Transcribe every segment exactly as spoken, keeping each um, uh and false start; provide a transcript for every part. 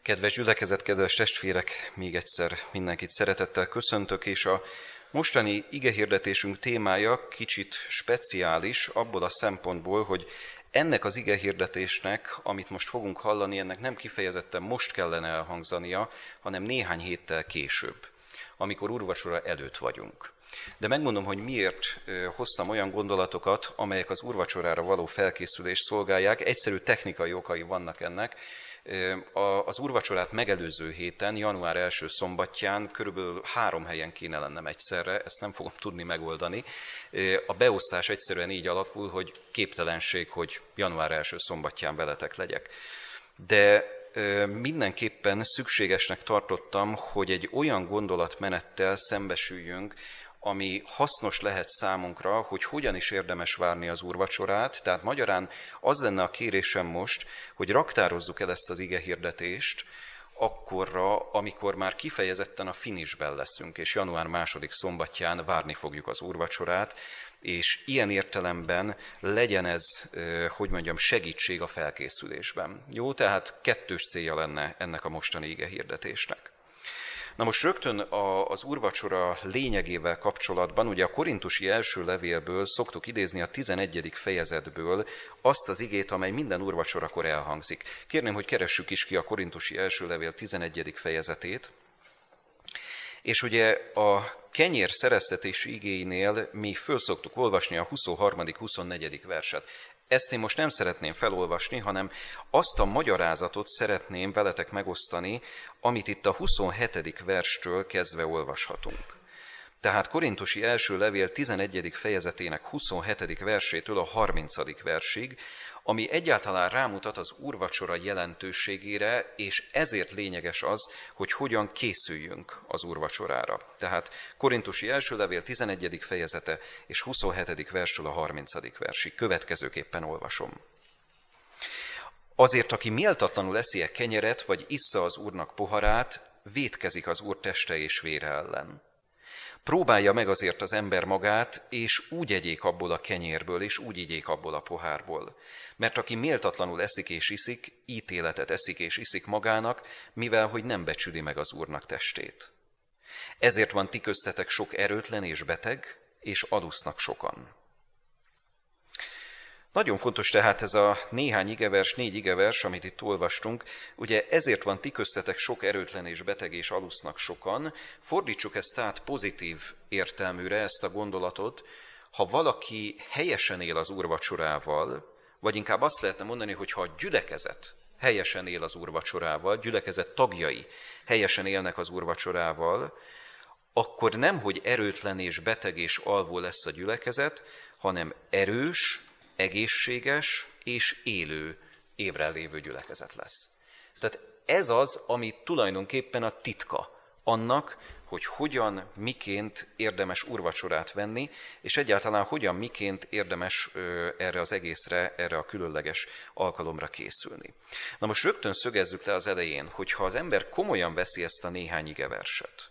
Kedves gyülekezet, kedves testvérek, még egyszer mindenkit szeretettel köszöntök, és a mostani igehirdetésünk témája kicsit speciális abból a szempontból, hogy ennek az igehirdetésnek, amit most fogunk hallani, ennek nem kifejezetten most kellene elhangzania, hanem néhány héttel később, amikor úrvacsora előtt vagyunk. De megmondom, hogy miért hoztam olyan gondolatokat, amelyek az úrvacsorára való felkészülést szolgálják. Egyszerű technikai okai vannak ennek. Az úrvacsorát megelőző héten, január első szombatján körülbelül három helyen kéne lennem egyszerre, ezt nem fogom tudni megoldani. A beosztás egyszerűen így alakul, hogy képtelenség, hogy január első szombatján veletek legyek. De mindenképpen szükségesnek tartottam, hogy egy olyan gondolatmenettel szembesüljünk, ami hasznos lehet számunkra, hogy hogyan is érdemes várni az úrvacsorát. Tehát magyarán az lenne a kérésem most, hogy raktározzuk el ezt az igehirdetést akkorra, amikor már kifejezetten a finisben leszünk, és január második szombatján várni fogjuk az úrvacsorát, és ilyen értelemben legyen ez, hogy mondjam, segítség a felkészülésben. Jó, tehát kettős célja lenne ennek a mostani igehirdetésnek. Na most rögtön az úrvacsora lényegével kapcsolatban, ugye a korintusi első levélből szoktuk idézni a tizenegyedik fejezetből azt az igét, amely minden úrvacsorakor elhangzik. Kérném, hogy keressük is ki a korintusi első levél tizenegyedik fejezetét. És ugye a kenyér szereztetési igéinél mi föl szoktuk olvasni a huszonharmadik huszonnegyedik verset. Ezt én most nem szeretném felolvasni, hanem azt a magyarázatot szeretném veletek megosztani, amit itt a huszonhetedik verstől kezdve olvashatunk. Tehát korintusi első levél tizenegyedik fejezetének huszonhetedik versétől a harmincadik versig, ami egyáltalán rámutat az úrvacsora jelentőségére, és ezért lényeges az, hogy hogyan készüljünk az úrvacsorára. Tehát korintusi első levél tizenegyedik fejezete és huszonhetedik verstől a harmincadik versig. Következőképpen olvasom. Azért, aki méltatlanul eszi-e kenyeret, vagy issza az Úrnak poharát, vétkezik az Úr teste és vére ellen. Próbálja meg azért az ember magát, és úgy egyék abból a kenyérből, és úgy igyék abból a pohárból. Mert aki méltatlanul eszik és iszik, ítéletet eszik és iszik magának, mivel hogy nem becsüli meg az Úrnak testét. Ezért van ti köztetek sok erőtlen és beteg, és alusznak sokan. Nagyon fontos tehát ez a néhány igevers, négy igevers, amit itt olvastunk. Ugye ezért van ti köztetek sok erőtlen és beteg és alusznak sokan. Fordítsuk ezt tehát pozitív értelműre, ezt a gondolatot. Ha valaki helyesen él az úrvacsorával, vagy inkább azt lehetne mondani, hogy ha a gyülekezet helyesen él az úrvacsorával, gyülekezet tagjai helyesen élnek az úrvacsorával, akkor nemhogy erőtlen és beteg és alvó lesz a gyülekezet, hanem erős, egészséges és élő, évre lévő gyülekezet lesz. Tehát ez az, ami tulajdonképpen a titka annak, hogy hogyan, miként érdemes úrvacsorát venni, és egyáltalán hogyan, miként érdemes erre az egészre, erre a különleges alkalomra készülni. Na most rögtön szögezzük le az elején, hogy ha az ember komolyan veszi ezt a néhány igeverset,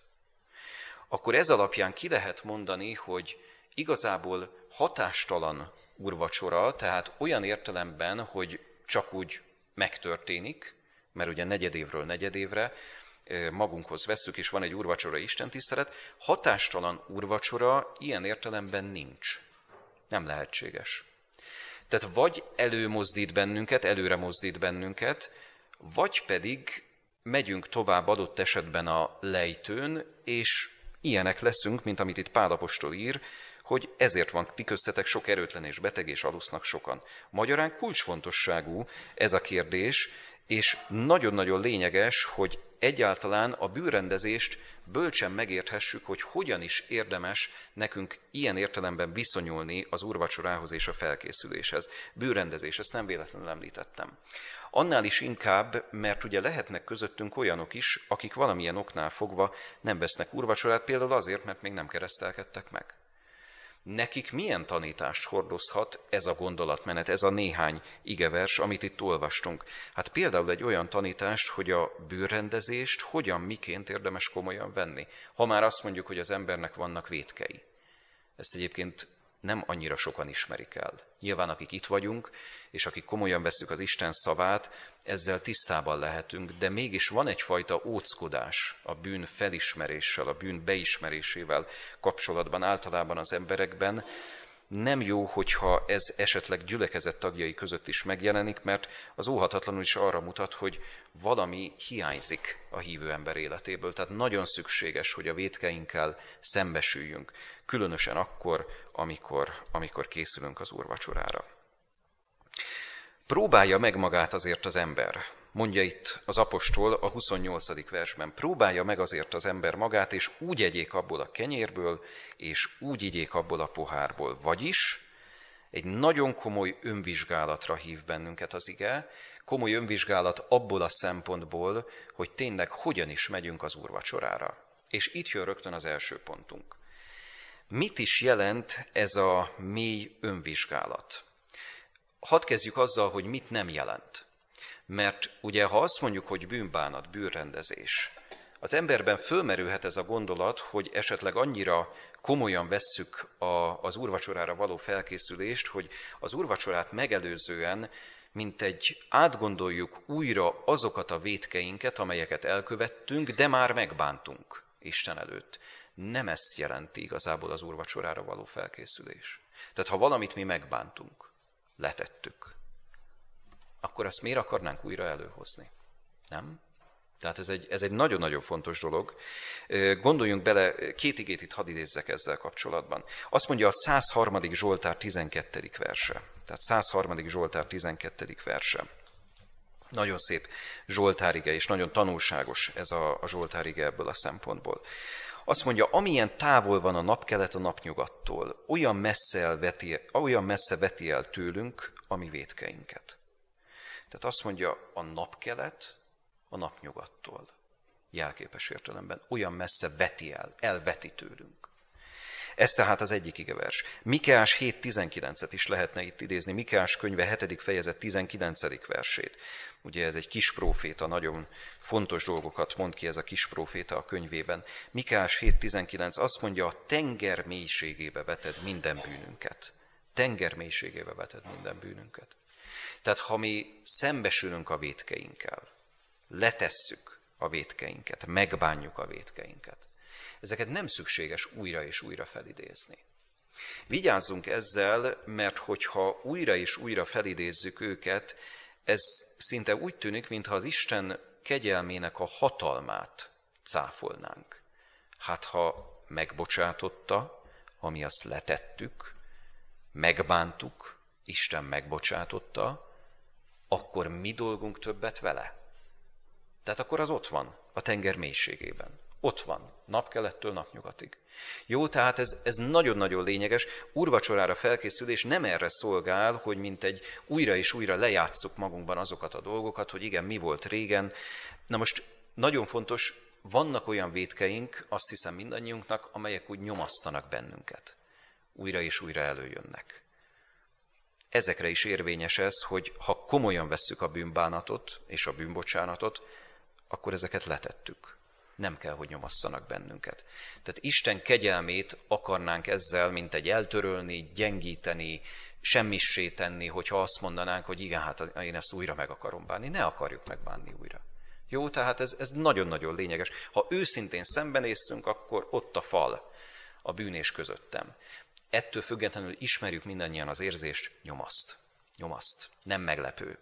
akkor ez alapján ki lehet mondani, hogy igazából hatástalan úrvacsora, tehát olyan értelemben, hogy csak úgy megtörténik, mert ugye negyedévről negyedévre magunkhoz vesszük, és van egy úrvacsora istentisztelet, hatástalan úrvacsora ilyen értelemben nincs. Nem lehetséges. Tehát vagy előmozdít bennünket, előre mozdít bennünket, vagy pedig megyünk tovább adott esetben a lejtőn, és ilyenek leszünk, mint amit itt Pál apostol ír, hogy ezért van ti köztetek sok erőtlen és beteg és alusznak sokan. Magyarán kulcsfontosságú ez a kérdés, és nagyon-nagyon lényeges, hogy egyáltalán a bűnrendezést bölcsen megérthessük, hogy hogyan is érdemes nekünk ilyen értelemben viszonyulni az úrvacsorához és a felkészüléshez. Bűnrendezés, ezt nem véletlenül említettem. Annál is inkább, mert ugye lehetnek közöttünk olyanok is, akik valamilyen oknál fogva nem vesznek úrvacsorát, például azért, mert még nem keresztelkedtek meg. Nekik milyen tanítást hordozhat ez a gondolatmenet, ez a néhány igevers, amit itt olvastunk? Hát például egy olyan tanítást, hogy a bűnrendezést hogyan, miként érdemes komolyan venni. Ha már azt mondjuk, hogy az embernek vannak vétkei. Ezt egyébként nem annyira sokan ismerik el. Nyilván akik itt vagyunk, és akik komolyan vesszük az Isten szavát, ezzel tisztában lehetünk, de mégis van egyfajta óckodás a bűn felismeréssel, a bűn beismerésével kapcsolatban általában az emberekben. Nem jó, hogyha ez esetleg gyülekezet tagjai között is megjelenik, mert az óhatatlanul is arra mutat, hogy valami hiányzik a hívő ember életéből. Tehát nagyon szükséges, hogy a vétkeinkkel szembesüljünk, különösen akkor, amikor, amikor készülünk az úrvacsorára. Próbálja meg magát azért az ember, mondja itt az apostol a huszonnyolcadik versben, próbálja meg azért az ember magát, és úgy egyék abból a kenyérből, és úgy igyék abból a pohárból. Vagyis egy nagyon komoly önvizsgálatra hív bennünket az ige, komoly önvizsgálat abból a szempontból, hogy tényleg hogyan is megyünk az úrvacsorára. És itt jön rögtön az első pontunk. Mit is jelent ez a mély önvizsgálat? Hadd kezdjük azzal, hogy mit nem jelent. Mert ugye, ha azt mondjuk, hogy bűnbánat, bűnrendezés, az emberben fölmerülhet ez a gondolat, hogy esetleg annyira komolyan vesszük a, az úrvacsorára való felkészülést, hogy az úrvacsorát megelőzően, mint egy átgondoljuk újra azokat a vétkeinket, amelyeket elkövettünk, de már megbántunk Isten előtt. Nem ezt jelenti igazából az úrvacsorára való felkészülés. Tehát ha valamit mi megbántunk, letettük, akkor azt miért akarnánk újra előhozni? Nem? Tehát ez egy, ez egy nagyon-nagyon fontos dolog. Gondoljunk bele, két igét itt hadd idézzek ezzel kapcsolatban. Azt mondja a százharmadik Zsoltár tizenkettedik verse. Tehát százharmadik Zsoltár tizenkettedik verse. Nagyon szép zsoltárige, és nagyon tanulságos ez a, a zsoltárige ebből a szempontból. Azt mondja, amilyen távol van a napkelet a napnyugattól, olyan messze, elveti, olyan messze veti el tőlünk a mi vétkeinket. Tehát azt mondja, a napkelet a napnyugattól, jelképes értelemben, olyan messze veti el, elveti tőlünk. Ez tehát az egyik igevers. Mikeás hét tizenkilencet is lehetne itt idézni, Mikeás könyve hetedik fejezet tizenkilencedik versét. Ugye ez egy kis próféta, nagyon fontos dolgokat mond ki ez a kis próféta a könyvében. Mikeás hét tizenkilenc azt mondja, a tenger mélységébe veted minden bűnünket. Tenger mélységébe veted minden bűnünket. Tehát ha mi szembesülünk a vétkeinkkel, letesszük a vétkeinket, megbánjuk a vétkeinket, ezeket nem szükséges újra és újra felidézni. Vigyázzunk ezzel, mert hogyha újra és újra felidézzük őket, ez szinte úgy tűnik, mintha az Isten kegyelmének a hatalmát cáfolnánk. Hát ha megbocsátotta, ami azt letettük, megbántuk, Isten megbocsátotta, akkor mi dolgunk többet vele? Tehát akkor az ott van, a tenger mélységében. Ott van, napkelettől napnyugatig. Jó, tehát ez, ez nagyon-nagyon lényeges. Úrvacsorára felkészülés nem erre szolgál, hogy mint egy újra és újra lejátsszuk magunkban azokat a dolgokat, hogy igen, mi volt régen. Na most nagyon fontos, vannak olyan vétkeink, azt hiszem mindannyiunknak, amelyek úgy nyomasztanak bennünket. Újra és újra előjönnek. Ezekre is érvényes ez, hogy ha komolyan vesszük a bűnbánatot és a bűnbocsánatot, akkor ezeket letettük. Nem kell, hogy nyomasszanak bennünket. Tehát Isten kegyelmét akarnánk ezzel, mint egy eltörölni, gyengíteni, semmissé tenni, hogyha azt mondanánk, hogy igen, hát én ezt újra meg akarom bánni. Ne akarjuk megbánni újra. Jó, tehát ez, ez nagyon-nagyon lényeges. Ha őszintén szembenéztünk, akkor ott a fal a bűn és közöttem. Ettől függetlenül ismerjük mindannyian az érzést, nyomaszt. Nyomaszt. Nem meglepő.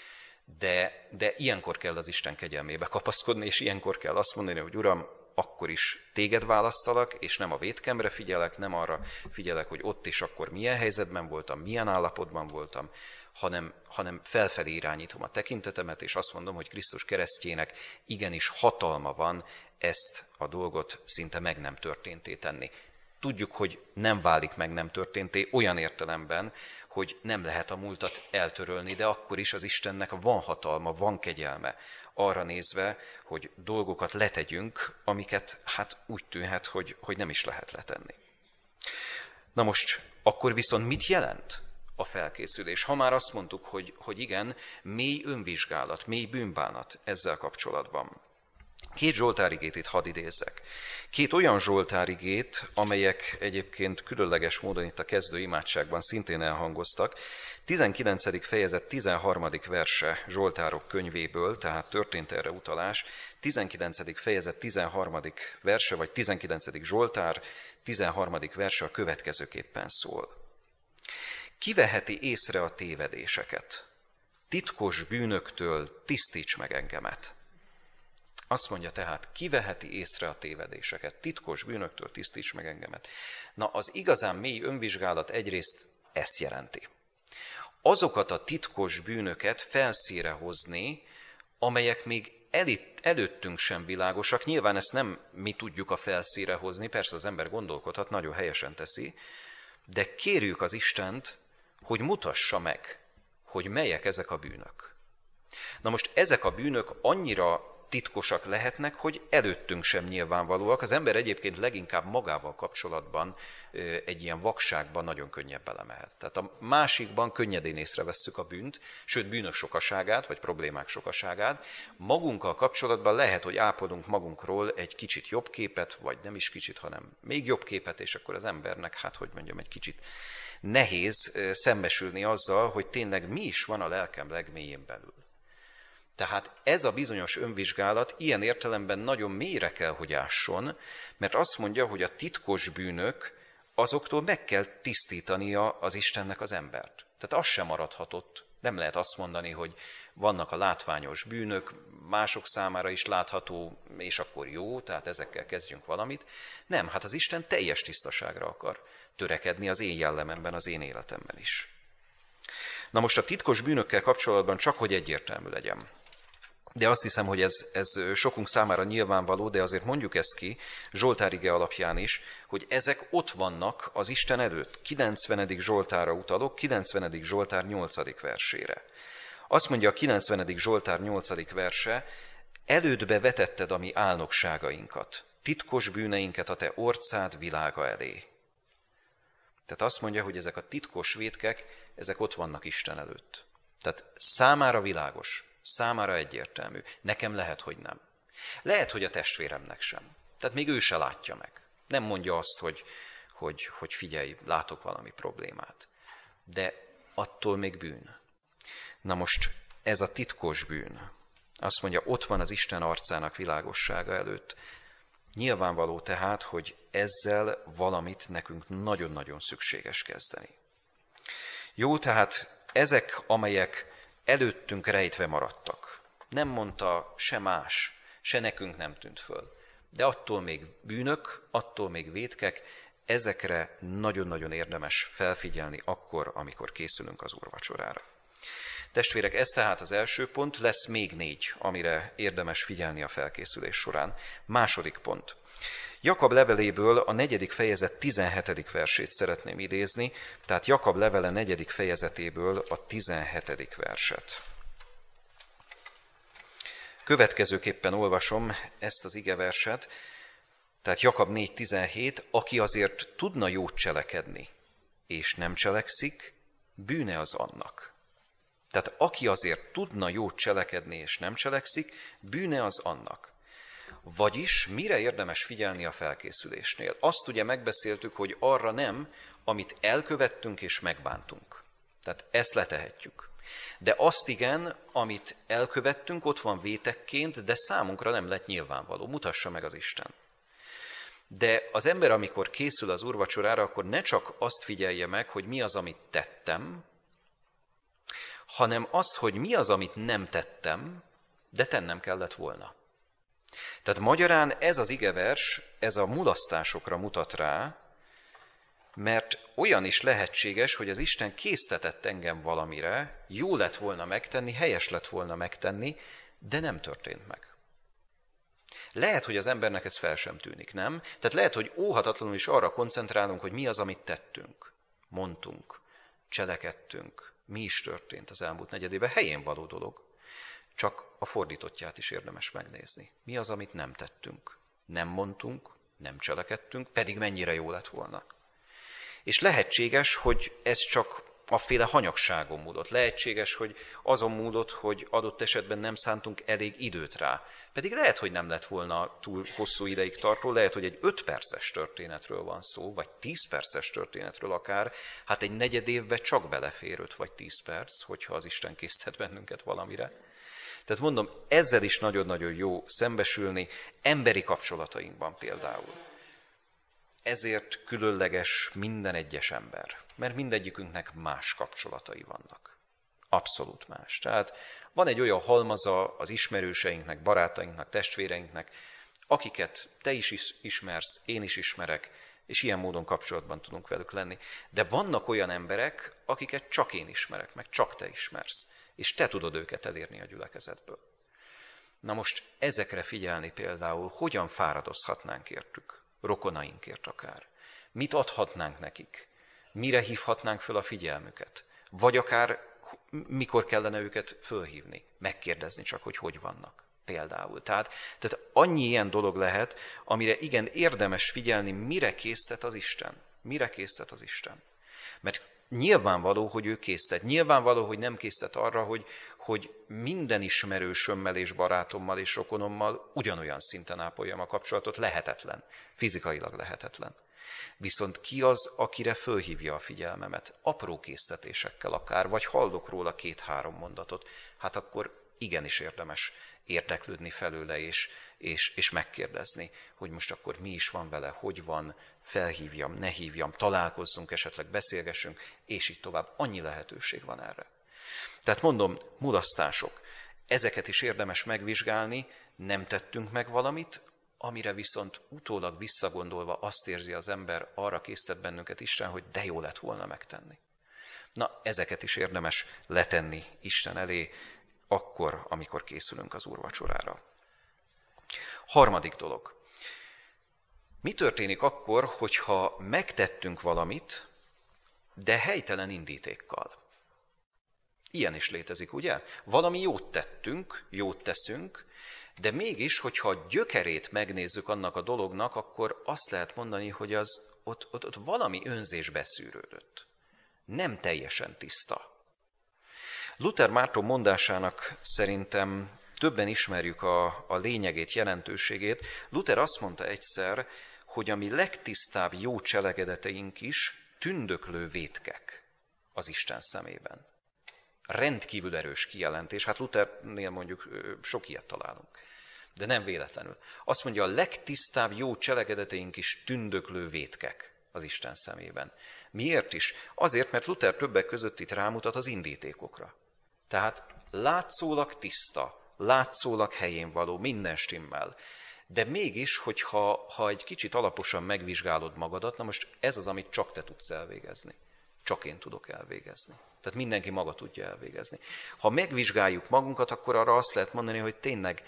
De, de ilyenkor kell az Isten kegyelmébe kapaszkodni, és ilyenkor kell azt mondani, hogy Uram, akkor is téged választalak, és nem a vétkemre figyelek, nem arra figyelek, hogy ott is akkor milyen helyzetben voltam, milyen állapotban voltam, hanem, hanem felfelé irányítom a tekintetemet, és azt mondom, hogy Krisztus keresztjének igenis hatalma van ezt a dolgot szinte meg nem történté tenni. Tudjuk, hogy nem válik meg nem történté olyan értelemben, hogy nem lehet a múltat eltörölni, de akkor is az Istennek van hatalma, van kegyelme arra nézve, hogy dolgokat letegyünk, amiket hát úgy tűnhet, hogy, hogy nem is lehet letenni. Na most, akkor viszont mit jelent a felkészülés? Ha már azt mondtuk, hogy, hogy igen, mély önvizsgálat, mély bűnbánat ezzel kapcsolatban. Két zsoltárigét itt hadd idézzek. Két olyan zsoltárigét, amelyek egyébként különleges módon itt a kezdő imádságban szintén elhangoztak. tizenkilencedik fejezet tizenharmadik verse Zsoltárok könyvéből, tehát történt erre utalás. tizenkilencedik fejezet tizenharmadik verse, vagy tizenkilencedik Zsoltár tizenharmadik verse a következőképpen szól. Kiveheti észre a tévedéseket? Titkos bűnöktől tisztíts meg engemet. Azt mondja tehát, kiveheti észre a tévedéseket, titkos bűnöktől tisztíts meg engemet. Na, az igazán mély önvizsgálat egyrészt ezt jelenti. Azokat a titkos bűnöket felszíre hozni, amelyek még elit, előttünk sem világosak. Nyilván ezt nem mi tudjuk a felszíre hozni, persze az ember gondolkodhat, nagyon helyesen teszi, de kérjük az Istent, hogy mutassa meg, hogy melyek ezek a bűnök. Na most ezek a bűnök annyira titkosak lehetnek, hogy előttünk sem nyilvánvalóak. Az ember egyébként leginkább magával kapcsolatban egy ilyen vakságban nagyon könnyebb belemehet. Tehát a másikban könnyedén észrevesszük a bűnt, sőt bűnök sokaságát, vagy problémák sokaságát. Magunkkal kapcsolatban lehet, hogy ápolunk magunkról egy kicsit jobb képet, vagy nem is kicsit, hanem még jobb képet, és akkor az embernek, hát hogy mondjam, egy kicsit nehéz szembesülni azzal, hogy tényleg mi is van a lelkem legmélyén belül. Tehát ez a bizonyos önvizsgálat ilyen értelemben nagyon mélyre kell, hogy ásson, mert azt mondja, hogy a titkos bűnök, azoktól meg kell tisztítania az Istennek az embert. Tehát az sem maradhatott. Nem lehet azt mondani, hogy vannak a látványos bűnök, mások számára is látható, és akkor jó, tehát ezekkel kezdjünk valamit. Nem, hát az Isten teljes tisztaságra akar törekedni az én jellememben, az én életemben is. Na most a titkos bűnökkel kapcsolatban csak hogy egyértelmű legyen. De azt hiszem, hogy ez, ez sokunk számára nyilvánvaló, de azért mondjuk ezt ki, Zsoltárige alapján is, hogy ezek ott vannak az Isten előtt. kilencvenedik Zsoltárra utalok, kilencvenedik Zsoltár nyolcadik versére. Azt mondja a kilencvenedik Zsoltár nyolcadik verse, elődbe vetetted a mi álnokságainkat, titkos bűneinket a te orcád világa elé. Tehát azt mondja, hogy ezek a titkos vétkek, ezek ott vannak Isten előtt. Tehát számára világos, számára egyértelmű. Nekem lehet, hogy nem. Lehet, hogy a testvéremnek sem. Tehát még ő se látja meg. Nem mondja azt, hogy, hogy, hogy figyelj, látok valami problémát. De attól még bűn. Na most ez a titkos bűn. Azt mondja, ott van az Isten arcának világossága előtt. Nyilvánvaló tehát, hogy ezzel valamit nekünk nagyon-nagyon szükséges kezdeni. Jó, tehát ezek, amelyek előttünk rejtve maradtak. Nem mondta se más, se nekünk nem tűnt föl. De attól még bűnök, attól még vétkek, ezekre nagyon-nagyon érdemes felfigyelni akkor, amikor készülünk az úrvacsorára. Testvérek, ez tehát az első pont, lesz még négy, amire érdemes figyelni a felkészülés során. Második pont. Jakab leveléből a negyedik fejezet tizenhetedik versét szeretném idézni, tehát Jakab levele negyedik fejezetéből a tizenhetedik verset. Következőképpen olvasom ezt az igeverset, tehát Jakab négy tizenhét, aki azért tudna jót cselekedni, és nem cselekszik, bűne az annak. Tehát aki azért tudna jót cselekedni, és nem cselekszik, bűne az annak. Vagyis mire érdemes figyelni a felkészülésnél? Azt ugye megbeszéltük, hogy arra nem, amit elkövettünk és megbántunk. Tehát ezt letehetjük. De azt igen, amit elkövettünk, ott van vétekként, de számunkra nem lett nyilvánvaló. Mutassa meg az Isten. De az ember, amikor készül az úrvacsorára, akkor ne csak azt figyelje meg, hogy mi az, amit tettem, hanem az, hogy mi az, amit nem tettem, de tennem kellett volna. Tehát magyarán ez az igevers, ez a mulasztásokra mutat rá, mert olyan is lehetséges, hogy az Isten késztetett engem valamire, jó lett volna megtenni, helyes lett volna megtenni, de nem történt meg. Lehet, hogy az embernek ez fel sem tűnik, nem? Tehát lehet, hogy óhatatlanul is arra koncentrálunk, hogy mi az, amit tettünk, mondtunk, cselekedtünk, mi is történt az elmúlt negyedében. Helyén való dolog. Csak a fordítottját is érdemes megnézni. Mi az, amit nem tettünk? Nem mondtunk, nem cselekedtünk, pedig mennyire jó lett volna. És lehetséges, hogy ez csak afféle hanyagságon múlott. Lehetséges, hogy azon múlott, hogy adott esetben nem szántunk elég időt rá. Pedig lehet, hogy nem lett volna túl hosszú ideig tartó, lehet, hogy egy öt perces történetről van szó, vagy tíz perces történetről akár. Hát egy negyed évbe csak belefér öt vagy tíz perc, hogyha az Isten késztet bennünket valamire. Tehát mondom, ezzel is nagyon-nagyon jó szembesülni emberi kapcsolatainkban például. Ezért különleges minden egyes ember, mert mindegyikünknek más kapcsolatai vannak. Abszolút más. Tehát van egy olyan halmaza az ismerőseinknek, barátainknak, testvéreinknek, akiket te is ismersz, én is ismerek, és ilyen módon kapcsolatban tudunk velük lenni. De vannak olyan emberek, akiket csak én ismerek, meg csak te ismersz, és te tudod őket elérni a gyülekezetből. Na most ezekre figyelni például, hogyan fáradozhatnánk értük, rokonainkért akár. Mit adhatnánk nekik? Mire hívhatnánk föl a figyelmüket? Vagy akár mikor kellene őket fölhívni? Megkérdezni csak, hogy hogy vannak például. Tehát, tehát annyi ilyen dolog lehet, amire igen érdemes figyelni, mire késztet az Isten. Mire késztet az Isten. Mert nyilvánvaló, hogy ő késztet. Nyilvánvaló, hogy nem késztet arra, hogy, hogy minden ismerősömmel és barátommal és rokonommal ugyanolyan szinten ápoljam a kapcsolatot. Lehetetlen. Fizikailag lehetetlen. Viszont ki az, akire fölhívja a figyelmemet? Apró késztetésekkel akár, vagy hallok róla két-három mondatot. Hát akkor igenis érdemes érdeklődni felőle, és, és, és megkérdezni, hogy most akkor mi is van vele, hogy van, felhívjam, ne hívjam, találkozzunk, esetleg beszélgessünk, és így tovább. Annyi lehetőség van erre. Tehát mondom, mulasztások. Ezeket is érdemes megvizsgálni, nem tettünk meg valamit, amire viszont utólag visszagondolva azt érzi az ember, arra késztet bennünket Isten, hogy de jó lett volna megtenni. Na, ezeket is érdemes letenni Isten elé, akkor, amikor készülünk az úrvacsorára. Harmadik dolog. Mi történik akkor, hogyha megtettünk valamit, de helytelen indítékkal? Ilyen is létezik, ugye? Valami jót tettünk, jót teszünk, de mégis, hogyha a gyökerét megnézzük annak a dolognak, akkor azt lehet mondani, hogy az, ott, ott, ott valami önzés beszűrődött. Nem teljesen tiszta. Luther Márton mondásának szerintem többen ismerjük a, a lényegét, jelentőségét. Luther azt mondta egyszer, hogy a mi legtisztább jó cselekedeteink is tündöklő vétkek az Isten szemében. Rendkívül erős kijelentés, hát Luthernél mondjuk sok ilyet találunk, de nem véletlenül. Azt mondja, a legtisztább jó cselekedeteink is tündöklő vétkek az Isten szemében. Miért is? Azért, mert Luther többek között itt rámutat az indítékokra. Tehát látszólag tiszta, látszólag helyén való, minden stimmel. De mégis, hogyha ha egy kicsit alaposan megvizsgálod magadat, na most ez az, amit csak te tudsz elvégezni. Csak én tudok elvégezni. Tehát mindenki maga tudja elvégezni. Ha megvizsgáljuk magunkat, akkor arra azt lehet mondani, hogy tényleg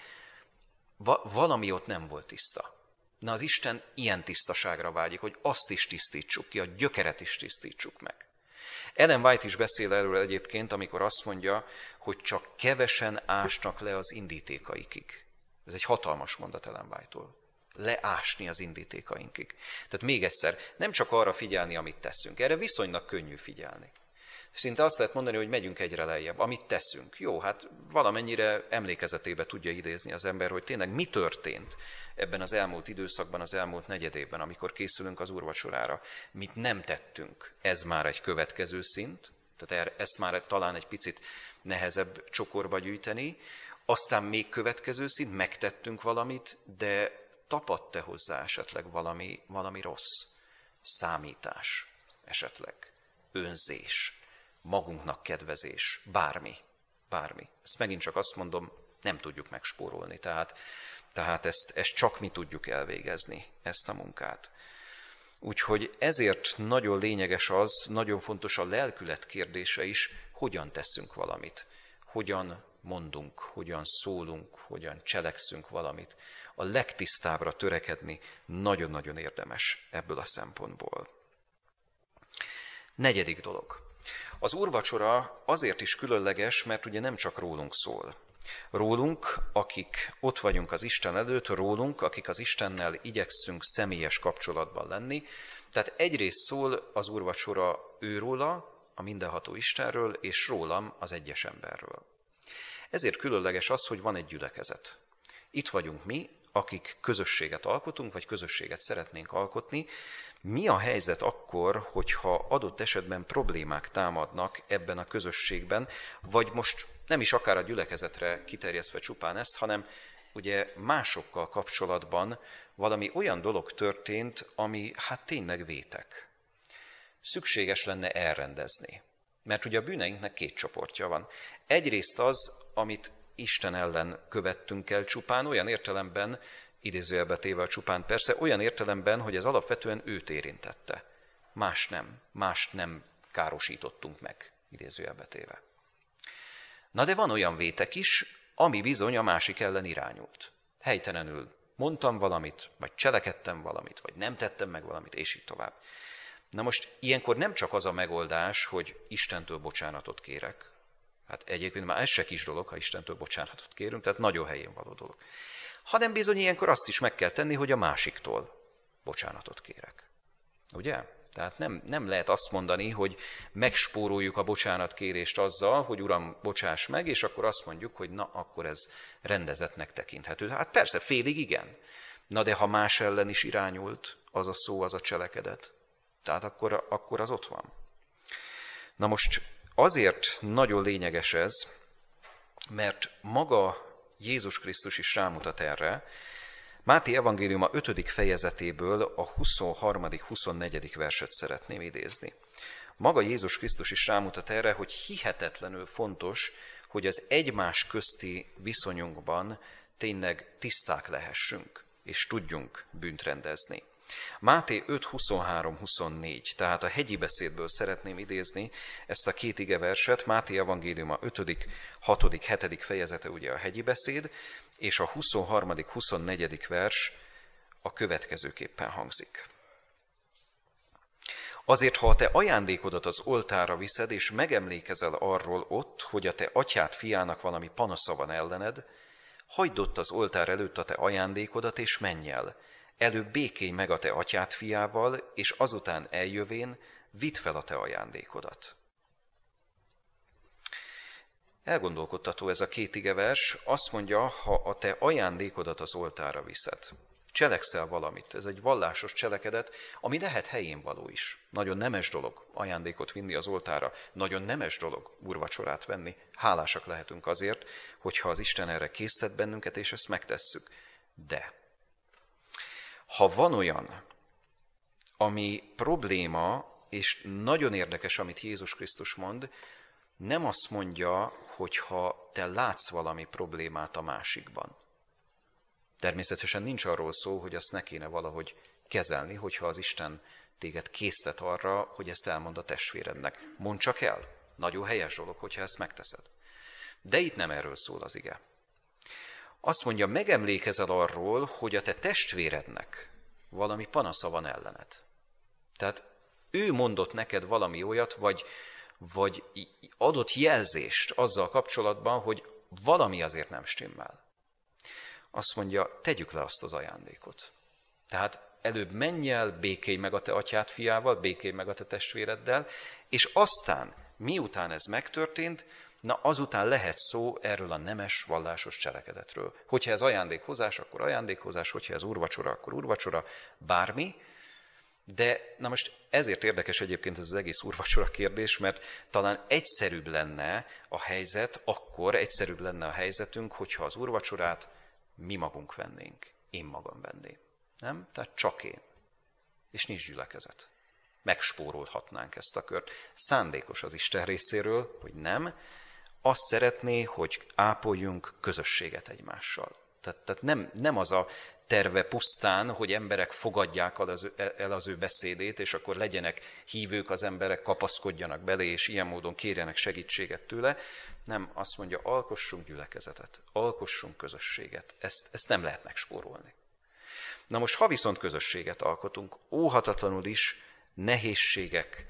va- valami ott nem volt tiszta. Na az Isten ilyen tisztaságra vágyik, hogy azt is tisztítsuk ki, a gyökeret is tisztítsuk meg. Ellen White is beszél erről egyébként, amikor azt mondja, hogy csak kevesen ásnak le az indítékaikig. Ez egy hatalmas mondat Ellen White-tól. Leásni az indítékainkig. Tehát még egyszer, nem csak arra figyelni, amit teszünk. Erre viszonylag könnyű figyelni. Szinte azt lehet mondani, hogy megyünk egyre lejjebb. Amit teszünk. Jó, hát valamennyire emlékezetébe tudja idézni az ember, hogy tényleg mi történt ebben az elmúlt időszakban, az elmúlt negyedévben, amikor készülünk az úrvacsorára. Mit nem tettünk. Ez már egy következő szint. Tehát ezt már talán egy picit nehezebb csokorba gyűjteni. Aztán még következő szint, megtettünk valamit, de tapadt-e hozzá esetleg valami, valami rossz? Számítás esetleg, önzés, magunknak kedvezés, bármi, bármi. Ezt megint csak azt mondom, nem tudjuk megspórolni, tehát, tehát ezt, ezt csak mi tudjuk elvégezni, ezt a munkát. Úgyhogy ezért nagyon lényeges az, nagyon fontos a lelkület kérdése is, hogyan teszünk valamit, hogyan mondunk, hogyan szólunk, hogyan cselekszünk valamit. A legtisztábbra törekedni nagyon-nagyon érdemes ebből a szempontból. Negyedik dolog. Az úrvacsora azért is különleges, mert ugye nem csak rólunk szól. Rólunk, akik ott vagyunk az Isten előtt, rólunk, akik az Istennel igyekszünk személyes kapcsolatban lenni. Tehát egyrészt szól az úrvacsora őróla, a mindenható Istenről, és rólam, az egyes emberről. Ezért különleges az, hogy van egy gyülekezet. Itt vagyunk mi, akik közösséget alkotunk, vagy közösséget szeretnénk alkotni. Mi a helyzet akkor, hogyha adott esetben problémák támadnak ebben a közösségben, vagy most nem is akár a gyülekezetre kiterjesztve csupán ezt, hanem ugye másokkal kapcsolatban valami olyan dolog történt, ami hát tényleg vétek. Szükséges lenne elrendezni. Mert ugye a bűneinknek két csoportja van. Egyrészt az, amit Isten ellen követtünk el csupán, olyan értelemben, idézőjelbe téve a csupán persze, olyan értelemben, hogy ez alapvetően őt érintette. Más nem, mást nem károsítottunk meg, idézőjelbe téve. Na de van olyan vétek is, ami bizony a másik ellen irányult. Helytelenül mondtam valamit, vagy cselekedtem valamit, vagy nem tettem meg valamit, és így tovább. Na most ilyenkor nem csak az a megoldás, hogy Istentől bocsánatot kérek. Hát egyébként már ez se kis dolog, ha Istentől bocsánatot kérünk, tehát nagyon helyén való dolog. Hanem bizony ilyenkor azt is meg kell tenni, hogy a másiktól bocsánatot kérek. Ugye? Tehát nem, nem lehet azt mondani, hogy megspóroljuk a bocsánatkérést azzal, hogy Uram, bocsáss meg, és akkor azt mondjuk, hogy na, akkor ez rendezetnek tekinthető. Hát persze, félig igen. Na de ha más ellen is irányult az a szó, az a cselekedet, tehát akkor, akkor az ott van. Na most azért nagyon lényeges ez, mert maga Jézus Krisztus is rámutat erre. Máté evangéliuma ötödik fejezetéből a huszonharmadik huszonnegyedik verset szeretném idézni. Maga Jézus Krisztus is rámutat erre, hogy hihetetlenül fontos, hogy az egymás közti viszonyunkban tényleg tiszták lehessünk, és tudjunk bűnt rendezni. Máté öt huszonhárom huszonnégy, tehát a hegyi beszédből szeretném idézni ezt a két igeverset. Máté evangéliuma ötödik, hatodik, hetedik fejezete ugye a hegyi beszéd, és a huszonharmadik huszonnegyedik vers a következőképpen hangzik. Azért, ha a te ajándékodat az oltárra viszed, és megemlékezel arról ott, hogy a te atyád fiának valami panasza van ellened, hagyd ott az oltár előtt a te ajándékodat, és menj el. Előbb békélj meg a te atyád fiával, és azután eljövén vidd fel a te ajándékodat. Elgondolkodtató ez a két igevers, azt mondja, ha a te ajándékodat az oltárra viszed. Cselekszel valamit, ez egy vallásos cselekedet, ami lehet helyén való is. Nagyon nemes dolog ajándékot vinni az oltárra, nagyon nemes dolog úrvacsorát venni. Hálásak lehetünk azért, hogyha az Isten erre késztet bennünket, és ezt megtesszük. De ha van olyan, ami probléma, és nagyon érdekes, amit Jézus Krisztus mond, nem azt mondja, hogy ha te látsz valami problémát a másikban. Természetesen nincs arról szó, hogy azt ne kéne valahogy kezelni, hogyha az Isten téged késztet arra, hogy ezt elmond a testvérednek. Mondd csak el. Nagyon helyes dolog, hogyha ezt megteszed. De itt nem erről szól az ige. Azt mondja, megemlékezel arról, hogy a te testvérednek valami panasza van ellened. Tehát ő mondott neked valami olyat, vagy, vagy adott jelzést azzal kapcsolatban, hogy valami azért nem stimmel. Azt mondja, tegyük le azt az ajándékot. Tehát előbb menj el, békélj meg a te atyád fiával, békélj meg a te testvéreddel, és aztán, miután ez megtörtént, na azután lehet szó erről a nemes vallásos cselekedetről. Hogyha ez ajándékhozás, akkor ajándékhozás, hogyha ez úrvacsora, akkor úrvacsora, bármi. De na most ezért érdekes egyébként ez az egész úrvacsora kérdés, mert talán egyszerűbb lenne a helyzet, akkor egyszerűbb lenne a helyzetünk, hogyha az úrvacsorát mi magunk vennénk. Én magam venném. Nem? Tehát csak én. És nincs gyülekezet. Megspórolhatnánk ezt a kört. Szándékos az Isten részéről, hogy nem. Azt szeretné, hogy ápoljunk közösséget egymással. Tehát, tehát nem, nem az a terve pusztán, hogy emberek fogadják el az, ő, el az ő beszédét, és akkor legyenek hívők az emberek, kapaszkodjanak bele, és ilyen módon kérjenek segítséget tőle. Nem, azt mondja, alkossunk gyülekezetet, alkossunk közösséget. Ezt, ezt nem lehet megspórolni. Na most, ha viszont közösséget alkotunk, óhatatlanul is nehézségek,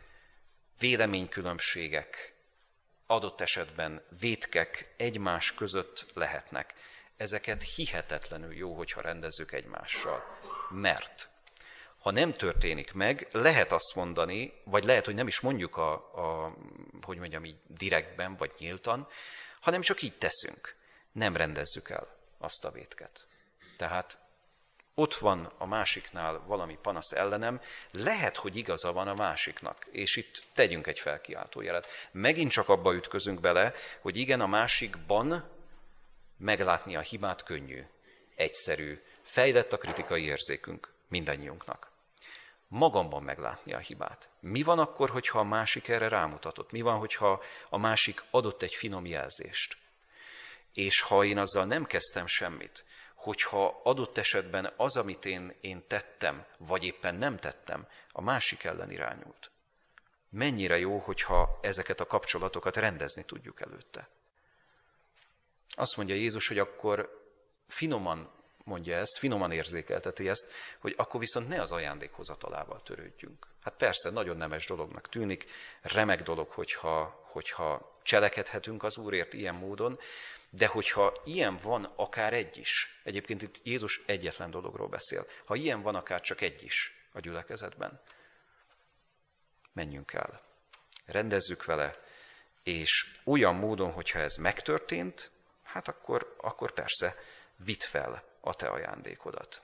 véleménykülönbségek, adott esetben vétkek egymás között lehetnek. Ezeket hihetetlenül jó, hogyha rendezzük egymással. Mert Ha nem történik meg, lehet azt mondani, vagy lehet, hogy nem is mondjuk a, a hogy mondjam így direktben, vagy nyíltan, hanem csak így teszünk. Nem rendezzük el azt a vétket. Tehát ott van a másiknál valami panasz ellenem, lehet, hogy igaza van a másiknak, és itt tegyünk egy felkiáltójelet. Megint csak abba ütközünk bele, hogy igen, a másikban meglátni a hibát könnyű, egyszerű, fejlett a kritikai érzékünk mindannyiunknak. Magamban meglátni a hibát. Mi van akkor, hogyha a másik erre rámutatott? Mi van, hogyha a másik adott egy finom jelzést? És ha én azzal nem kezdtem semmit, hogyha adott esetben az, amit én, én tettem, vagy éppen nem tettem, a másik ellen irányult. Mennyire jó, hogyha ezeket a kapcsolatokat rendezni tudjuk előtte. Azt mondja Jézus, hogy akkor finoman mondja ezt, finoman érzékelteti ezt, hogy akkor viszont ne az ajándékhozatalával törődjünk. Hát persze, nagyon nemes dolognak tűnik, remek dolog, hogyha, hogyha cselekedhetünk az Úrért ilyen módon, de hogyha ilyen van akár egy is, egyébként itt Jézus egyetlen dologról beszél, ha ilyen van akár csak egy is a gyülekezetben, menjünk el, rendezzük vele, és olyan módon, hogyha ez megtörtént, hát akkor, akkor persze vidd fel a te ajándékodat.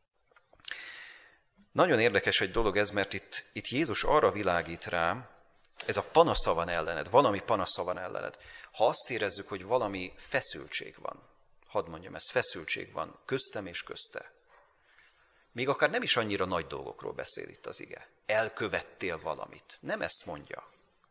Nagyon érdekes egy dolog ez, mert itt, itt Jézus arra világít rá, ez a panasza van ellened, valami panasza van ellened. Ha azt érezzük, hogy valami feszültség van, hadd mondjam, ez feszültség van köztem és közte. Még akár nem is annyira nagy dolgokról beszél itt az ige. Elkövettél valamit. Nem ezt mondja.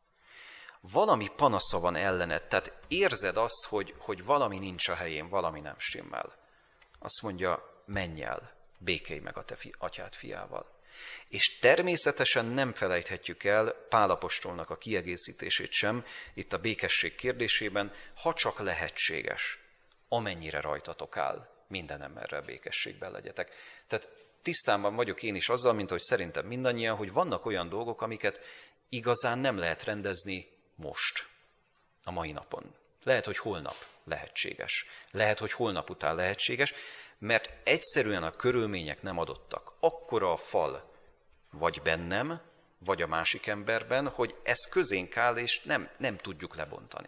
Valami panasza van ellened, tehát érzed azt, hogy, hogy valami nincs a helyén, valami nem stimmel. Azt mondja, menj el, békélj meg a te fi, atyád fiával. És természetesen nem felejthetjük el Pál apostolnak a kiegészítését sem, itt a békesség kérdésében, ha csak lehetséges, amennyire rajtatok áll, minden emberrel békességben legyetek. Tehát tisztában vagyok én is azzal, mint ahogy szerintem mindannyian, hogy vannak olyan dolgok, amiket igazán nem lehet rendezni most, a mai napon. Lehet, hogy holnap lehetséges. Lehet, hogy holnap után lehetséges, mert egyszerűen a körülmények nem adottak. Akkora a fal vagy bennem, vagy a másik emberben, hogy ez közénk áll, és nem, nem tudjuk lebontani.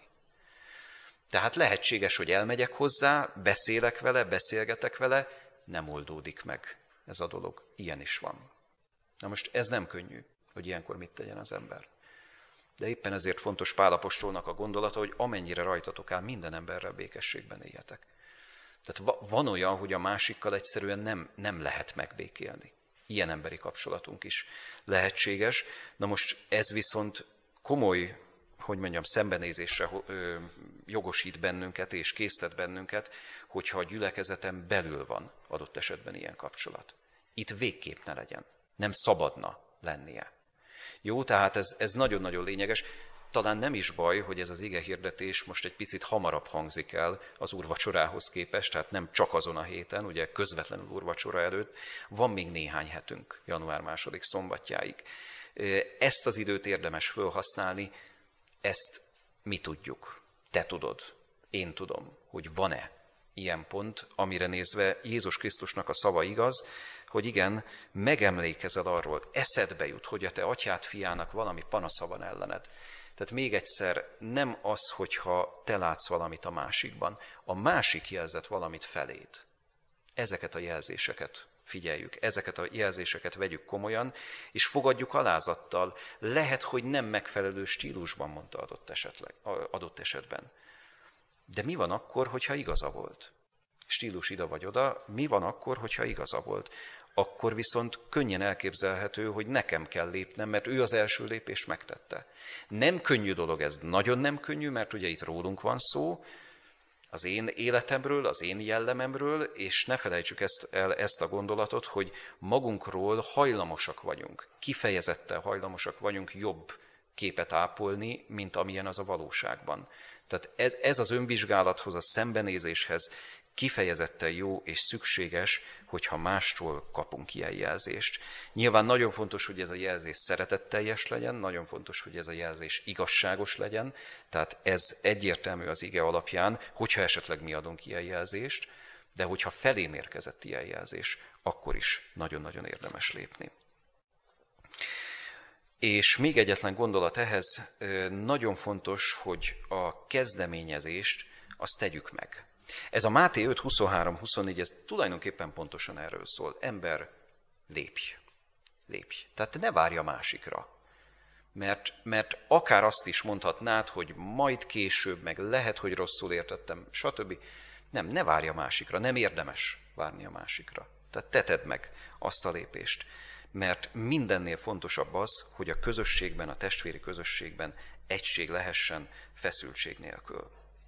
Tehát lehetséges, hogy elmegyek hozzá, beszélek vele, beszélgetek vele, nem oldódik meg ez a dolog. Ilyen is van. Na most ez nem könnyű, hogy ilyenkor mit tegyen az ember. De éppen ezért fontos Pál apostolnak a gondolata, hogy amennyire rajtatok áll, minden emberrel békességben éljetek. Tehát van olyan, hogy a másikkal egyszerűen nem, nem lehet megbékélni. Ilyen emberi kapcsolatunk is lehetséges. Na most ez viszont komoly, hogy mondjam, szembenézésre jogosít bennünket és késztet bennünket, hogyha a gyülekezeten belül van adott esetben ilyen kapcsolat. Itt végképp ne legyen. Nem szabadna lennie. Jó, tehát ez, ez nagyon-nagyon lényeges. Talán nem is baj, hogy ez az ige hirdetés most egy picit hamarabb hangzik el az úrvacsorához képest, tehát nem csak azon a héten, ugye közvetlenül úrvacsora előtt, van még néhány hetünk, január második szombatjáig. Ezt az időt érdemes felhasználni, ezt mi tudjuk, te tudod, én tudom, hogy van-e ilyen pont, amire nézve Jézus Krisztusnak a szava igaz, hogy igen, megemlékezel arról, eszedbe jut, hogy a te atyád fiának valami panasza van ellened. Tehát még egyszer, nem az, hogyha te látsz valamit a másikban, a másik jelzett valamit feléd. Ezeket a jelzéseket figyeljük, ezeket a jelzéseket vegyük komolyan, és fogadjuk alázattal. Lehet, hogy nem megfelelő stílusban mondta adott, esetleg, adott esetben. De mi van akkor, hogyha igaza volt? Stílus ide vagy oda, mi van akkor, hogyha igaza volt? Akkor viszont könnyen elképzelhető, hogy nekem kell lépnem, mert ő az első lépést megtette. Nem könnyű dolog ez, nagyon nem könnyű, mert ugye itt rólunk van szó, az én életemről, az én jellememről, és ne felejtsük ezt, el ezt a gondolatot, hogy magunkról hajlamosak vagyunk, kifejezetten hajlamosak vagyunk jobb képet ápolni, mint amilyen az a valóságban. Tehát ez, ez az önvizsgálathoz, a szembenézéshez kifejezetten jó és szükséges, hogyha mástól kapunk ilyen jelzést. Nyilván nagyon fontos, hogy ez a jelzés szeretetteljes legyen, nagyon fontos, hogy ez a jelzés igazságos legyen, tehát ez egyértelmű az ige alapján, hogyha esetleg mi adunk ilyen jelzést, de hogyha felém érkezett ilyen jelzés, akkor is nagyon-nagyon érdemes lépni. És még egyetlen gondolat ehhez, nagyon fontos, hogy a kezdeményezést azt tegyük meg. Ez a Máté öt huszonhárom huszonnégy, ez tulajdonképpen pontosan erről szól. Ember, lépj, lépj. Tehát ne várj a másikra. Mert, mert akár azt is mondhatnád, hogy majd később, meg lehet, hogy rosszul értettem, stb. Nem, ne várj a másikra, nem érdemes várni a másikra. Tehát te tedd meg azt a lépést. Mert mindennél fontosabb az, hogy a közösségben, a testvéri közösségben egység lehessen feszültség nélkül.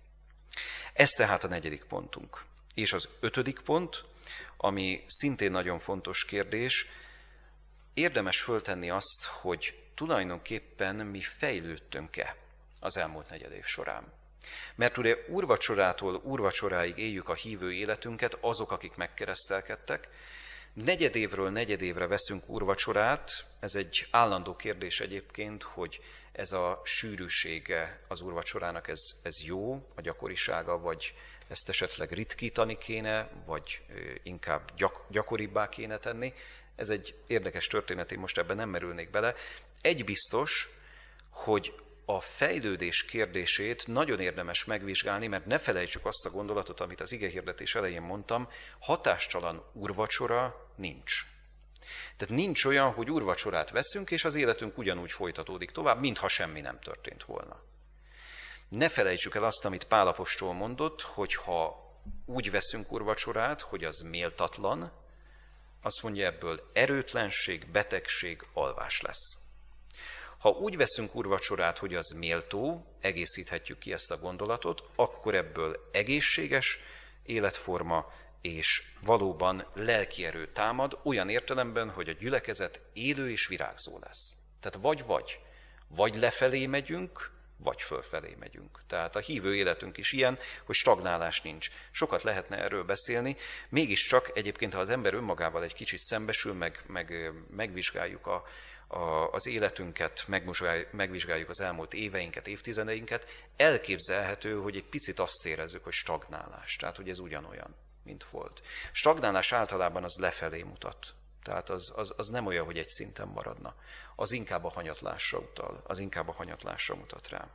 Ez tehát a negyedik pontunk. És az ötödik pont, ami szintén nagyon fontos kérdés, érdemes föltenni azt, hogy tulajdonképpen mi fejlődtünk-e az elmúlt negyed év során. Mert ugye úrvacsorától úrvacsoráig éljük a hívő életünket, azok, akik megkeresztelkedtek, negyedévről negyedévre veszünk úrvacsorát, ez egy állandó kérdés egyébként, hogy ez a sűrűsége az úrvacsorának, ez, ez jó, a gyakorisága, vagy ezt esetleg ritkítani kéne, vagy inkább gyak, gyakoribbá kéne tenni. Ez egy érdekes történet, én most ebben nem merülnék bele. Egy biztos, hogy a fejlődés kérdését nagyon érdemes megvizsgálni, mert ne felejtsük azt a gondolatot, amit az igehirdetés elején mondtam, hatástalan úrvacsora nincs. Tehát nincs olyan, hogy úrvacsorát veszünk, és az életünk ugyanúgy folytatódik tovább, mintha semmi nem történt volna. Ne felejtsük el azt, amit Pál apostol mondott, hogy ha úgy veszünk úrvacsorát, hogy az méltatlan, azt mondja, ebből erőtlenség, betegség, alvás lesz. Ha úgy veszünk úrvacsorát, hogy az méltó, egészíthetjük ki ezt a gondolatot, akkor ebből egészséges életforma és valóban lelkierő támad, olyan értelemben, hogy a gyülekezet élő és virágzó lesz. Tehát vagy-vagy, vagy lefelé megyünk, vagy fölfelé megyünk. Tehát a hívő életünk is ilyen, hogy stagnálás nincs. Sokat lehetne erről beszélni, mégiscsak egyébként, ha az ember önmagával egy kicsit szembesül, meg, meg megvizsgáljuk a, a, az életünket, megvizsgáljuk az elmúlt éveinket, évtizedeinket, elképzelhető, hogy egy picit azt érezzük, hogy stagnálás. Tehát, hogy ez ugyanolyan, mint volt. Stagnálás általában az lefelé mutat. Tehát az, az, az nem olyan, hogy egy szinten maradna. Az inkább a hanyatlásra utal, az inkább a hanyatlásra mutat rá.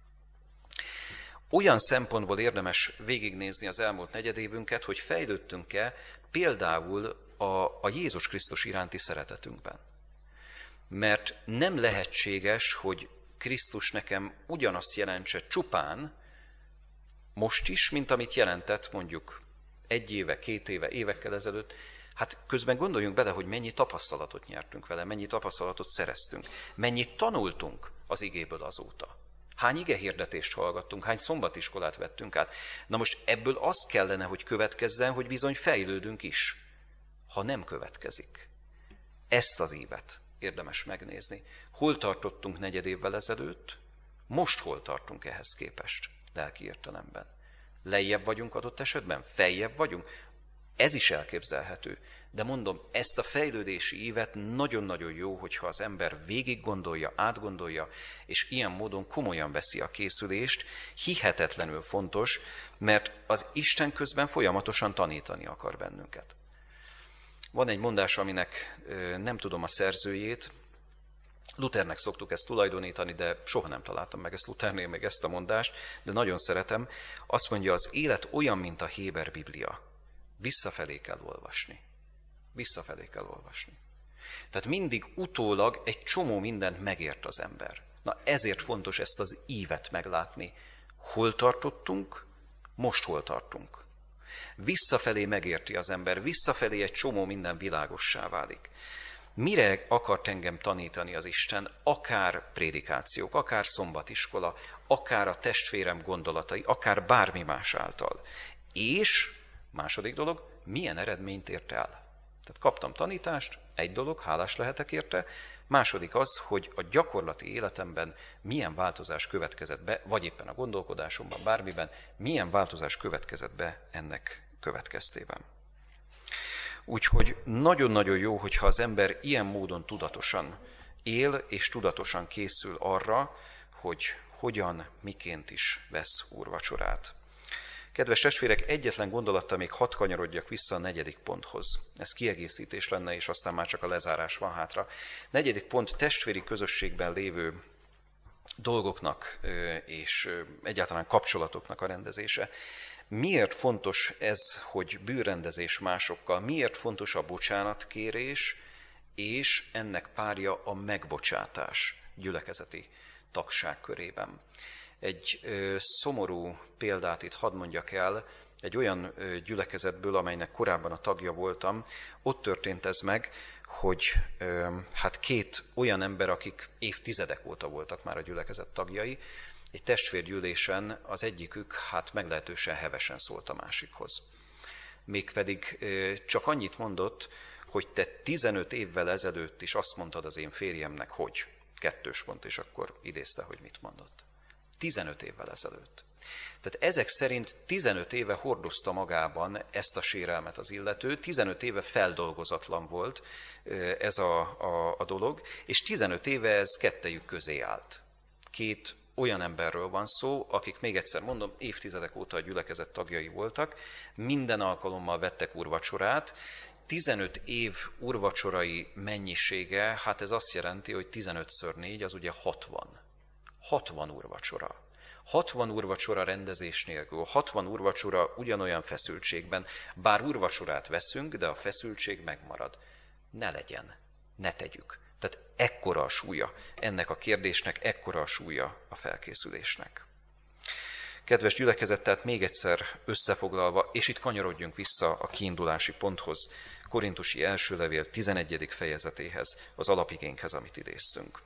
Olyan szempontból érdemes végignézni az elmúlt negyedévünket, hogy fejlődtünk-e például a, a Jézus Krisztus iránti szeretetünkben. Mert nem lehetséges, hogy Krisztus nekem ugyanazt jelentse csupán most is, mint amit jelentett mondjuk egy éve, két éve, évekkel ezelőtt. Hát közben gondoljunk bele, hogy mennyi tapasztalatot nyertünk vele, mennyi tapasztalatot szereztünk, mennyit tanultunk az igéből azóta. Hány igehirdetést hallgattunk, hány szombatiskolát vettünk át. Na most ebből az kellene, hogy következzen, hogy bizony fejlődünk is, ha nem következik. Ezt az évet érdemes megnézni. Hol tartottunk negyed évvel ezelőtt, most hol tartunk ehhez képest, lelki értelemben. Lejjebb vagyunk adott esetben, feljebb vagyunk, ez is elképzelhető. De mondom, ezt a fejlődési évet nagyon-nagyon jó, hogyha az ember végig gondolja, átgondolja, és ilyen módon komolyan veszi a készülést. Hihetetlenül fontos, mert az Isten közben folyamatosan tanítani akar bennünket. Van egy mondás, aminek nem tudom a szerzőjét, Luthernek szoktuk ezt tulajdonítani, de soha nem találtam meg ezt Luthernél, meg ezt a mondást, de nagyon szeretem. Azt mondja, az élet olyan, mint a Héber Biblia. Visszafelé kell olvasni. Visszafelé kell olvasni. Tehát mindig utólag egy csomó mindent megért az ember. Na ezért fontos ezt az ívet meglátni. Hol tartottunk, most hol tartunk. Visszafelé megérti az ember, visszafelé egy csomó minden világossá válik. Mire akart engem tanítani az Isten? Akár prédikációk, akár szombatiskola, akár a testvérem gondolatai, akár bármi más által. És második dolog, milyen eredményt ért el? Tehát kaptam tanítást, egy dolog, hálás lehetek érte, második az, hogy a gyakorlati életemben milyen változás következett be, vagy éppen a gondolkodásomban, bármiben, milyen változás következett be ennek következtében. Úgyhogy nagyon-nagyon jó, hogyha az ember ilyen módon tudatosan él, és tudatosan készül arra, hogy hogyan, miként is vesz úrvacsorát. Kedves testvérek, egyetlen gondolattal még hadd kanyarodjak vissza a negyedik ponthoz. Ez kiegészítés lenne, és aztán már csak a lezárás van hátra. Negyedik pont, testvéri közösségben lévő dolgoknak és egyáltalán kapcsolatoknak a rendezése. Miért fontos ez, hogy bűnrendezés másokkal? Miért fontos a bocsánatkérés, és ennek párja a megbocsátás gyülekezeti tagság körében? Egy ö, szomorú példát itt hadd mondjak el, egy olyan ö, gyülekezetből, amelynek korábban a tagja voltam, ott történt ez meg, hogy ö, hát két olyan ember, akik évtizedek óta voltak már a gyülekezet tagjai, egy testvérgyűlésen az egyikük hát meglehetősen hevesen szólt a másikhoz. Mégpedig ö, csak annyit mondott, hogy te tizenöt évvel ezelőtt is azt mondtad az én férjemnek, hogy kettős pont, és akkor idézte, hogy mit mondott. tizenöt évvel ezelőtt. Tehát ezek szerint tizenöt éve hordozta magában ezt a sérelmet az illető, tizenöt éve feldolgozatlan volt ez a, a, a dolog, és tizenöt éve ez kettejük közé állt. Két olyan emberről van szó, akik, még egyszer mondom, évtizedek óta a gyülekezet tagjai voltak, minden alkalommal vettek úrvacsorát, tizenöt év úrvacsorai mennyisége, hát ez azt jelenti, hogy tizenötször négy, az ugye hatvan. hatvan úrvacsora. hatvan úrvacsora rendezés nélkül, hatvan úrvacsora ugyanolyan feszültségben, bár úrvacsorát veszünk, de a feszültség megmarad. Ne legyen, ne tegyük. Tehát ekkora a súlya ennek a kérdésnek, ekkora a súlya a felkészülésnek. Kedves gyülekezet, tehát még egyszer összefoglalva, és itt kanyarodjunk vissza a kiindulási ponthoz, Korintusi első levél tizenegyedik fejezetéhez, az alapigénkhez, amit idéztünk.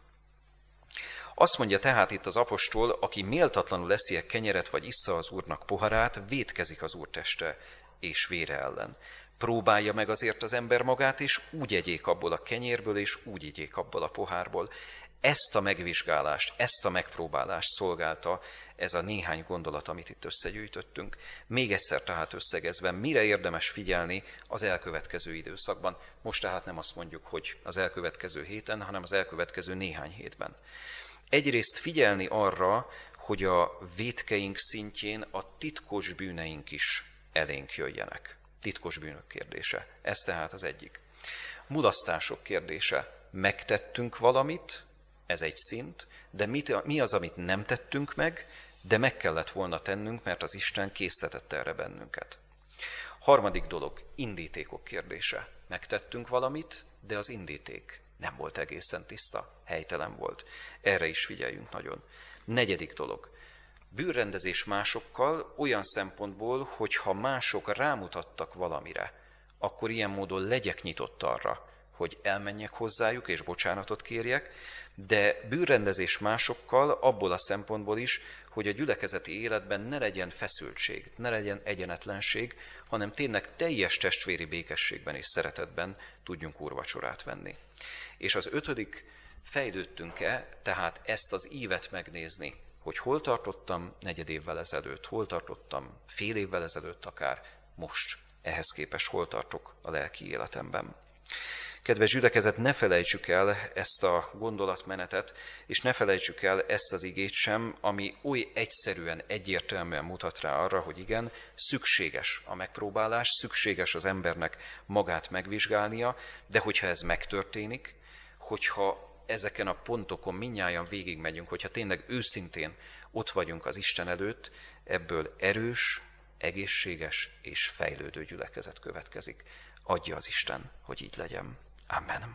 Azt mondja tehát itt az apostol, aki méltatlanul eszi kenyeret vagy issza az Úrnak poharát, vétkezik az Úr teste és vére ellen. Próbálja meg azért az ember magát, és úgy egyék abból a kenyérből, és úgy igyék abból a pohárból. Ezt a megvizsgálást, ezt a megpróbálást szolgálta ez a néhány gondolat, amit itt összegyűjtöttünk. Még egyszer tehát összegezve, mire érdemes figyelni az elkövetkező időszakban. Most tehát nem azt mondjuk, hogy az elkövetkező héten, hanem az elkövetkező néhány hétben. Egyrészt figyelni arra, hogy a vétkeink szintjén a titkos bűneink is elénk jöjjenek. Titkos bűnök kérdése. Ez tehát az egyik. Mulasztások kérdése. Megtettünk valamit, ez egy szint, de mit, mi az, amit nem tettünk meg, de meg kellett volna tennünk, mert az Isten késztetett erre bennünket. Harmadik dolog, indítékok kérdése. Megtettünk valamit, de az indíték nem volt egészen tiszta, helytelen volt. Erre is figyeljünk nagyon. Negyedik dolog. Bűnrendezés másokkal olyan szempontból, hogy ha mások rámutattak valamire, akkor ilyen módon legyek nyitott arra, hogy elmenjek hozzájuk és bocsánatot kérjek, de bűnrendezés másokkal abból a szempontból is, hogy a gyülekezeti életben ne legyen feszültség, ne legyen egyenetlenség, hanem tényleg teljes testvéri békességben és szeretetben tudjunk úrvacsorát venni. És az ötödik, fejlődtünk-e, tehát ezt az ívet megnézni, hogy hol tartottam negyed évvel ezelőtt, hol tartottam fél évvel ezelőtt akár, most ehhez képest hol tartok a lelki életemben. Kedves gyülekezet, ne felejtsük el ezt a gondolatmenetet, és ne felejtsük el ezt az igét sem, ami oly egyszerűen, egyértelműen mutat rá arra, hogy igen, szükséges a megpróbálás, szükséges az embernek magát megvizsgálnia, de hogyha ez megtörténik, hogyha ezeken a pontokon mindnyájan végigmegyünk, hogyha tényleg őszintén ott vagyunk az Isten előtt, ebből erős, egészséges és fejlődő gyülekezet következik. Adja az Isten, hogy így legyen. Amen.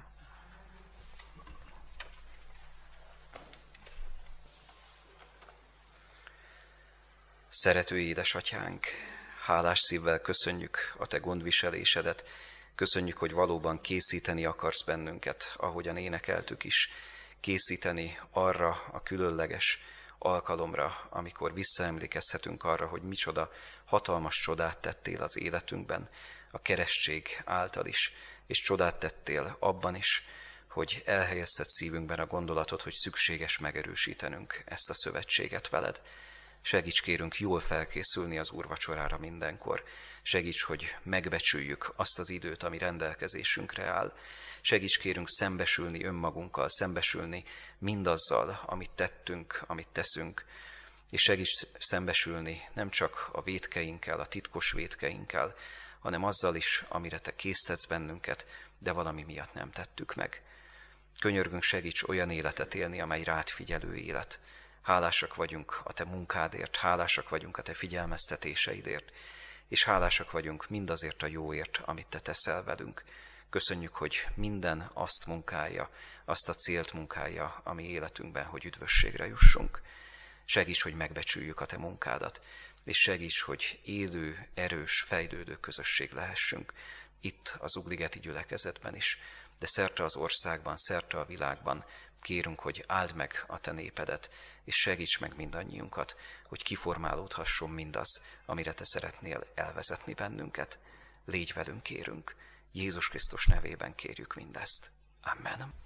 Szerető édesatyánk, hálás szívvel köszönjük a te gondviselésedet, köszönjük, hogy valóban készíteni akarsz bennünket, ahogyan énekeltük is, készíteni arra a különleges alkalomra, amikor visszaemlékezhetünk arra, hogy micsoda hatalmas csodát tettél az életünkben, a keresztség által is, és csodát tettél abban is, hogy elhelyezted szívünkben a gondolatot, hogy szükséges megerősítenünk ezt a szövetséget veled. Segíts kérünk jól felkészülni az úrvacsorára mindenkor. Segíts, hogy megbecsüljük azt az időt, ami rendelkezésünkre áll. Segíts kérünk szembesülni önmagunkkal, szembesülni mindazzal, amit tettünk, amit teszünk, és segíts szembesülni nem csak a vétkeinkkel, a titkos vétkeinkkel, hanem azzal is, amire te késztetsz bennünket, de valami miatt nem tettük meg. Könyörgünk, segíts olyan életet élni, amely rád figyelő élet. Hálásak vagyunk a te munkádért, hálásak vagyunk a te figyelmeztetéseidért, és hálásak vagyunk mindazért a jóért, amit te teszel velünk. Köszönjük, hogy minden azt munkálja, azt a célt munkálja, ami életünkben, hogy üdvösségre jussunk. Segíts, hogy megbecsüljük a te munkádat, és segíts, hogy élő, erős, fejlődő közösség lehessünk, itt az ugligeti gyülekezetben is, de szerte az országban, szerte a világban kérünk, hogy áld meg a te népedet, és segíts meg mindannyiunkat, hogy kiformálódhasson mindaz, amire te szeretnél elvezetni bennünket. Légy velünk, kérünk. Jézus Krisztus nevében kérjük mindezt. Amen.